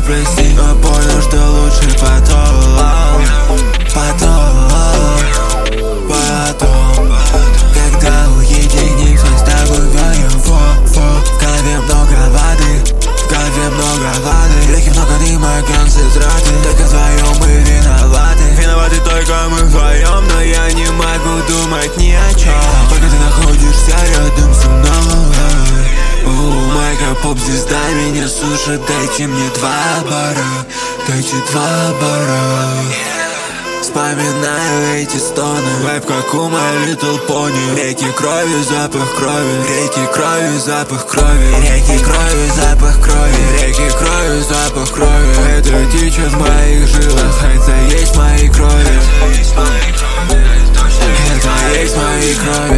прости, но понял, что лучше потом. Когда уединимся с тобой вдвоем. В голове много воды, реки много дыма, концентраты. Только вдвоем мы виноваты. Виноваты только мы вдвоем, но я не могу думать ни о чем. Только ты находишься рядом со мной. Майка, поп-звезда меня слушает. Дайте мне 2 бара, дайте 2 бара. Вспоминаю эти стоны. Вайб как у My Little Pony. Реки крови, запах крови. Реки крови, запах крови. Реки крови, запах крови. Реки крови, запах крови. Это течет в моих жилах. Это есть моей крови. Это есть моей крови.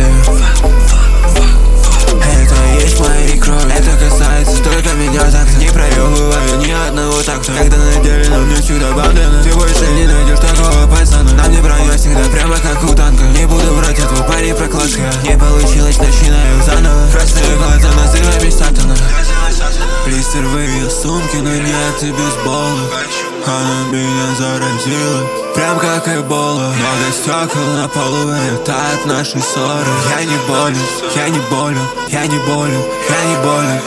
Это есть моей крови. Это касается только меня. Так не проебываю ни одного такта. Когда на деле на мне всегда бандана. Ты больше не найдешь такого пацана. На мне броня всегда прямо как у танка. Не буду врать, я твой парень прокладка. Не получилось, начинаю заново. Красные глаза, называй Сатана. Листер вывез сумки, но не от бейсбола. Она меня заразила, прям как эбола. Много стекол на полу, это от нашей ссоры. Я не болен, я не болен, я не болен, я не болен.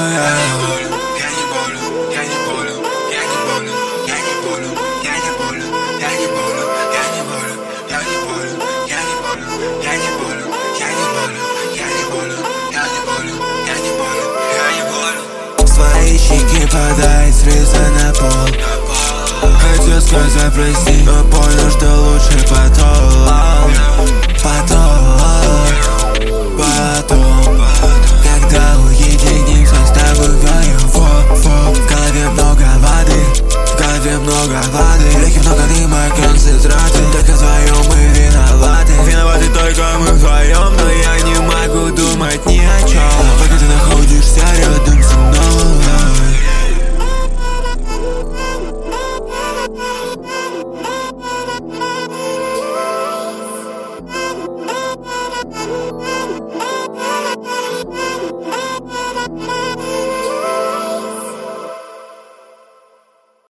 Свои щеки подай, среза на пол. Хотел сказать прости, но понял, что лучше потом. Когда уединимся с тобой вдвоем. В голове много воды, реки много дыма, концентраты. Только вдвоем мы виноваты. Виноваты только мы